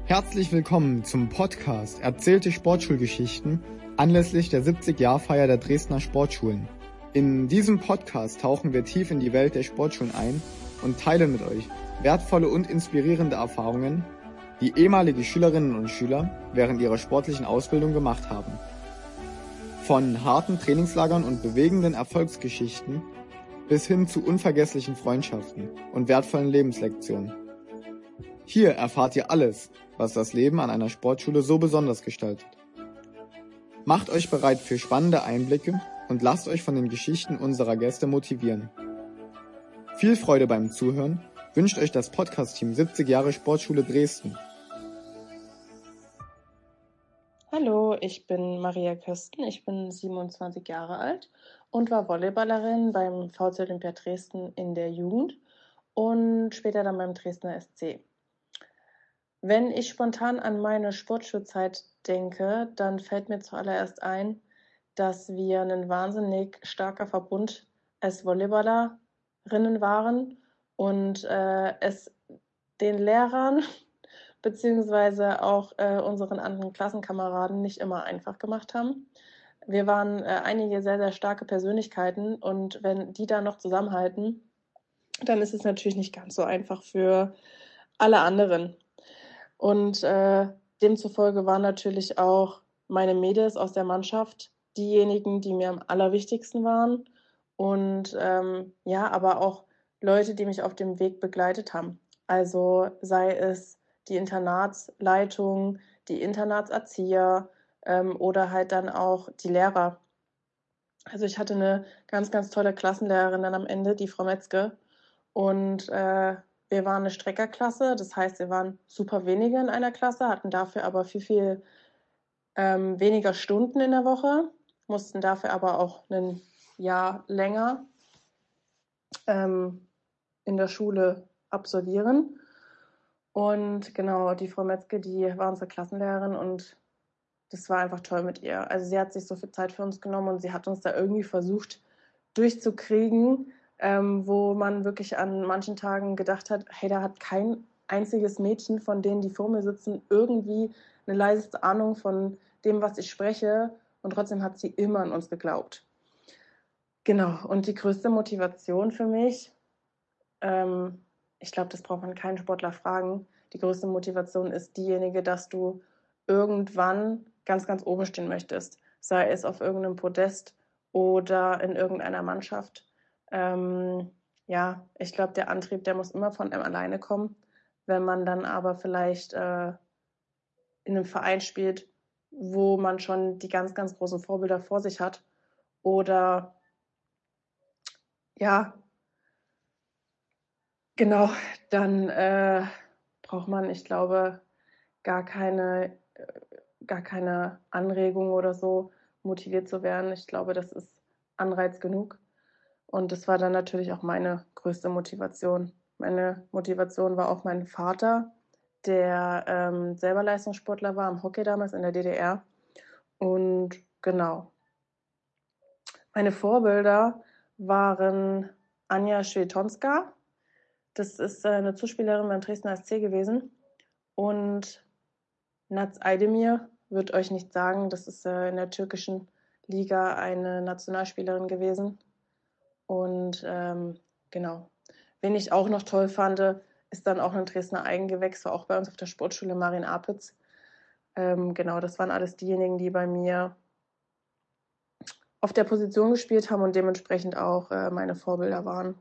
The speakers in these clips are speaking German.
Herzlich willkommen zum Podcast Erzählte Sportschulgeschichten anlässlich der 70-Jahr-Feier der Dresdner Sportschulen. In diesem Podcast tauchen wir tief in die Welt der Sportschulen ein und teilen mit euch wertvolle und inspirierende Erfahrungen, die ehemalige Schülerinnen und Schüler während ihrer sportlichen Ausbildung gemacht haben. Von harten Trainingslagern und bewegenden Erfolgsgeschichten bis hin zu unvergesslichen Freundschaften und wertvollen Lebenslektionen. Hier erfahrt ihr alles, was das Leben an einer Sportschule so besonders gestaltet. Macht euch bereit für spannende Einblicke und lasst euch von den Geschichten unserer Gäste motivieren. Viel Freude beim Zuhören wünscht euch das Podcast-Team 70 Jahre Sportschule Dresden. Hallo, ich bin Maria Kösten, ich bin 27 Jahre alt und war Volleyballerin beim VC Olympia Dresden in der Jugend und später dann beim Dresdner SC. Wenn ich spontan an meine Sportschulzeit denke, dann fällt mir zuallererst ein, dass wir ein wahnsinnig starker Verbund als Volleyballerinnen waren und es den Lehrern beziehungsweise auch unseren anderen Klassenkameraden nicht immer einfach gemacht haben. Wir waren einige sehr, sehr starke Persönlichkeiten und wenn die da noch zusammenhalten, dann ist es natürlich nicht ganz so einfach für alle anderen. Und demzufolge waren natürlich auch meine Mädels aus der Mannschaft diejenigen, die mir am allerwichtigsten waren und aber auch Leute, die mich auf dem Weg begleitet haben. Also sei es die Internatsleitung, die Internatserzieher oder halt dann auch die Lehrer. Also ich hatte eine ganz, ganz tolle Klassenlehrerin dann am Ende, die Frau Metzke. Und wir waren eine Streckerklasse, das heißt, wir waren super wenige in einer Klasse, hatten dafür aber viel weniger Stunden in der Woche, mussten dafür aber auch ein Jahr länger in der Schule absolvieren. Und genau, die Frau Metzke, die war unsere Klassenlehrerin und das war einfach toll mit ihr. Also sie hat sich so viel Zeit für uns genommen und sie hat uns da irgendwie versucht durchzukriegen, wo man wirklich an manchen Tagen gedacht hat, hey, da hat kein einziges Mädchen von denen, die vor mir sitzen, irgendwie eine leiseste Ahnung von dem, was ich spreche. Und trotzdem hat sie immer an uns geglaubt. Genau, und die größte Motivation für mich, ich glaube, das braucht man keinen Sportler fragen, die größte Motivation ist diejenige, dass du irgendwann ganz, ganz oben stehen möchtest. Sei es auf irgendeinem Podest oder in irgendeiner Mannschaft. Ich glaube, der Antrieb, der muss immer von einem alleine kommen. Wenn man dann aber vielleicht in einem Verein spielt, wo man schon die ganz, ganz großen Vorbilder vor sich hat oder genau, dann braucht man, ich glaube, gar keine Anregung oder so, motiviert zu werden. Ich glaube, das ist Anreiz genug. Und das war dann natürlich auch meine größte Motivation. Meine Motivation war auch mein Vater, der selber Leistungssportler war am Hockey damals in der DDR. Und genau. Meine Vorbilder waren Anja Schwetonska. Das ist eine Zuspielerin beim Dresdner SC gewesen. Und Naz Aydemir wird euch nicht sagen, das ist in der türkischen Liga eine Nationalspielerin gewesen. Und genau. Wen ich auch noch toll fand, ist dann auch ein Dresdner Eigengewächs, war auch bei uns auf der Sportschule Marin Apitz. Genau, das waren alles diejenigen, die bei mir auf der Position gespielt haben und dementsprechend auch meine Vorbilder waren.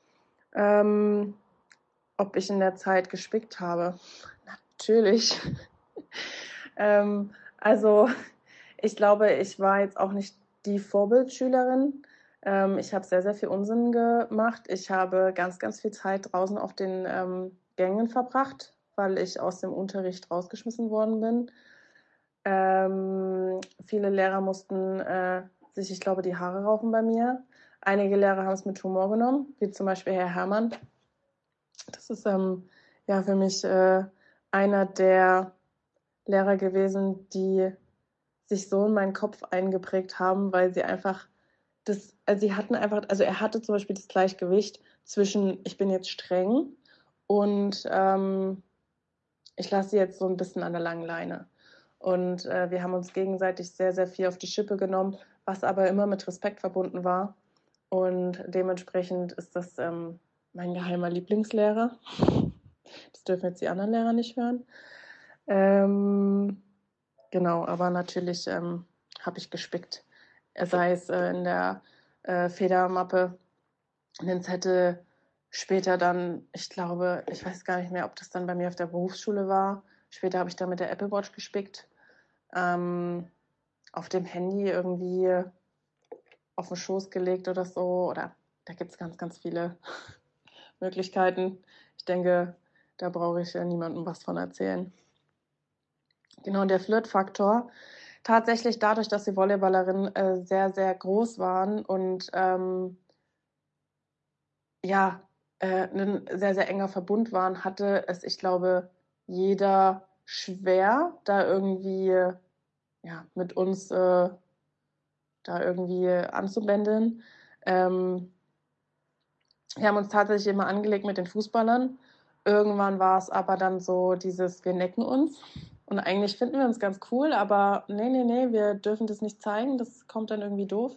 Ob ich in der Zeit gespickt habe? Natürlich. Also ich glaube, ich war jetzt auch nicht die Vorbildschülerin. Ich habe sehr, sehr viel Unsinn gemacht. Ich habe ganz, ganz viel Zeit draußen auf den Gängen verbracht, weil ich aus dem Unterricht rausgeschmissen worden bin. Viele Lehrer mussten sich, ich glaube, die Haare raufen bei mir. Einige Lehrer haben es mit Humor genommen, wie zum Beispiel Herr Herrmann. Das ist für mich einer der Lehrer gewesen, die sich so in meinen Kopf eingeprägt haben, weil sie einfach er hatte zum Beispiel das Gleichgewicht zwischen, ich bin jetzt streng und ich lasse sie jetzt so ein bisschen an der langen Leine. Und wir haben uns gegenseitig sehr, sehr viel auf die Schippe genommen, was aber immer mit Respekt verbunden war. Und dementsprechend ist das mein geheimer Lieblingslehrer. Das dürfen jetzt die anderen Lehrer nicht hören. Genau, aber natürlich habe ich gespickt. Sei es in der Federmappe, in den Zettel, später dann, ich glaube, ich weiß gar nicht mehr, ob das dann bei mir auf der Berufsschule war. Später habe ich dann mit der Apple Watch gespickt. Auf dem Handy irgendwie auf den Schoß gelegt oder so. Oder da gibt es ganz, ganz viele Möglichkeiten. Ich denke, da brauche ich niemandem was von erzählen. Genau, der Flirtfaktor. Tatsächlich dadurch, dass die Volleyballerinnen sehr, sehr groß waren und ein sehr, sehr enger Verbund waren, hatte es, ich glaube, jeder schwer, da irgendwie mit uns da irgendwie anzubändeln. Wir haben uns tatsächlich immer angelegt mit den Fußballern. Irgendwann war es aber dann so dieses, wir necken uns. Und eigentlich finden wir uns ganz cool, aber nee, wir dürfen das nicht zeigen, das kommt dann irgendwie doof.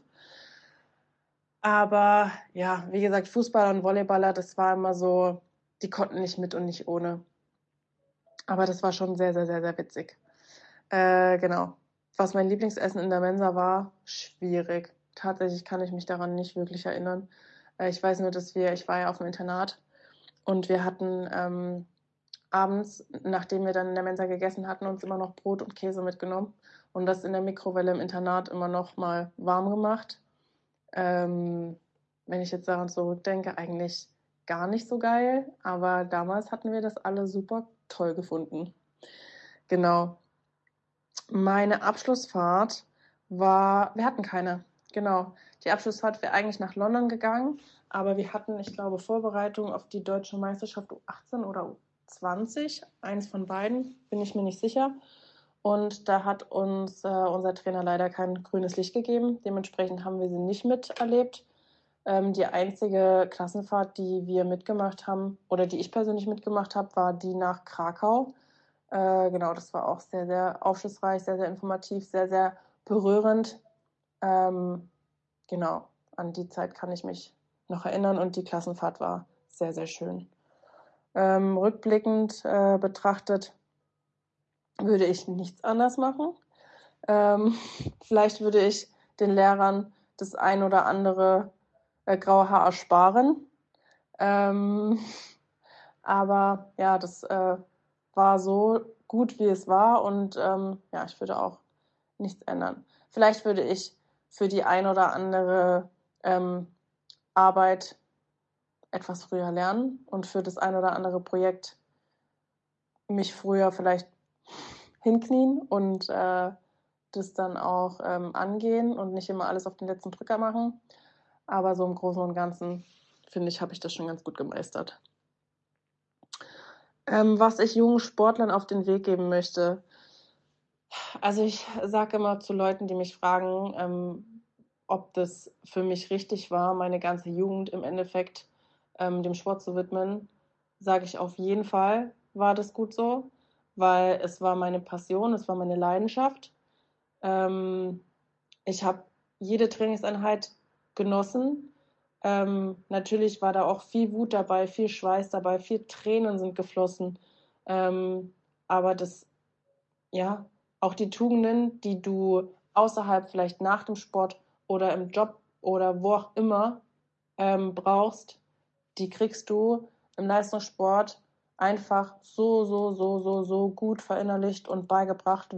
Aber ja, wie gesagt, Fußballer und Volleyballer, das war immer so, die konnten nicht mit und nicht ohne. Aber das war schon sehr, sehr, sehr, sehr witzig. Genau. Was mein Lieblingsessen in der Mensa war, schwierig. Tatsächlich kann ich mich daran nicht wirklich erinnern. Ich weiß nur, ich war ja auf dem Internat und wir hatten abends, nachdem wir dann in der Mensa gegessen hatten, uns immer noch Brot und Käse mitgenommen und das in der Mikrowelle im Internat immer noch mal warm gemacht. Wenn ich jetzt daran zurückdenke, eigentlich gar nicht so geil, aber damals hatten wir das alle super toll gefunden. Genau. Meine Abschlussfahrt wir hatten keine, genau. Die Abschlussfahrt wäre eigentlich nach London gegangen, aber wir hatten, ich glaube, Vorbereitung auf die deutsche Meisterschaft U18 oder U20, eins von beiden, bin ich mir nicht sicher. Und da hat uns unser Trainer leider kein grünes Licht gegeben. Dementsprechend haben wir sie nicht miterlebt. Die einzige Klassenfahrt, die wir mitgemacht haben oder die ich persönlich mitgemacht habe, war die nach Krakau. Genau, das war auch sehr, sehr aufschlussreich, sehr, sehr informativ, sehr, sehr berührend. Genau, an die Zeit kann ich mich noch erinnern und die Klassenfahrt war sehr, sehr schön. Rückblickend betrachtet würde ich nichts anders machen. Vielleicht würde ich den Lehrern das ein oder andere graue Haar ersparen. Aber ja, das war so gut, wie es war und ich würde auch nichts ändern. Vielleicht würde ich für die ein oder andere Arbeit etwas früher lernen und für das ein oder andere Projekt mich früher vielleicht hinknien und das dann auch angehen und nicht immer alles auf den letzten Drücker machen. Aber so im Großen und Ganzen, finde ich, habe ich das schon ganz gut gemeistert. Was ich jungen Sportlern auf den Weg geben möchte. Also ich sage immer zu Leuten, die mich fragen, ob das für mich richtig war, meine ganze Jugend im Endeffekt dem Sport zu widmen, sage ich auf jeden Fall war das gut so, weil es war meine Passion, es war meine Leidenschaft. Ich habe jede Trainingseinheit genossen. Natürlich war da auch viel Wut dabei, viel Schweiß dabei, viel Tränen sind geflossen. Aber auch die Tugenden, die du außerhalb vielleicht nach dem Sport oder im Job oder wo auch immer brauchst, die kriegst du im Leistungssport einfach so gut verinnerlicht und beigebracht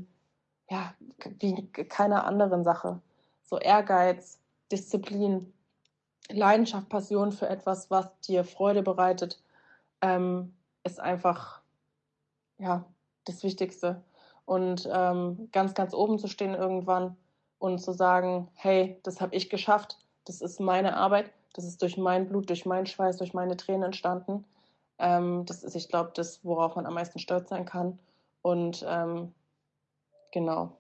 wie keiner anderen Sache. So Ehrgeiz, Disziplin, Leidenschaft, Passion für etwas, was dir Freude bereitet, ist einfach das Wichtigste. Und ganz, ganz oben zu stehen irgendwann und zu sagen, hey, das habe ich geschafft, das ist meine Arbeit, das ist durch mein Blut, durch meinen Schweiß, durch meine Tränen entstanden. Das ist, ich glaube, das, worauf man am meisten stolz sein kann. Und genau.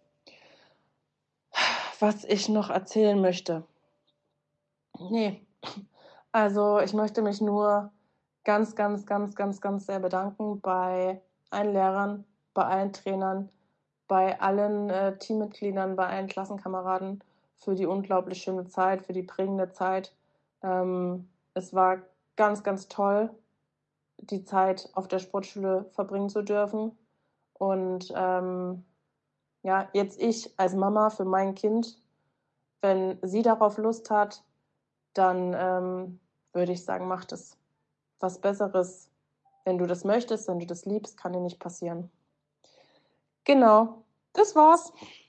Was ich noch erzählen möchte. Nee, also ich möchte mich nur ganz, ganz, ganz, ganz, ganz sehr bedanken bei allen Lehrern, bei allen Trainern, bei allen Teammitgliedern, bei allen Klassenkameraden für die unglaublich schöne Zeit, für die prägende Zeit. Es war ganz, ganz toll, die Zeit auf der Sportschule verbringen zu dürfen. Und ja, jetzt ich als Mama für mein Kind, wenn sie darauf Lust hat, dann würde ich sagen, mach das. Was Besseres, wenn du das möchtest, wenn du das liebst, kann dir nicht passieren. Genau, das war's.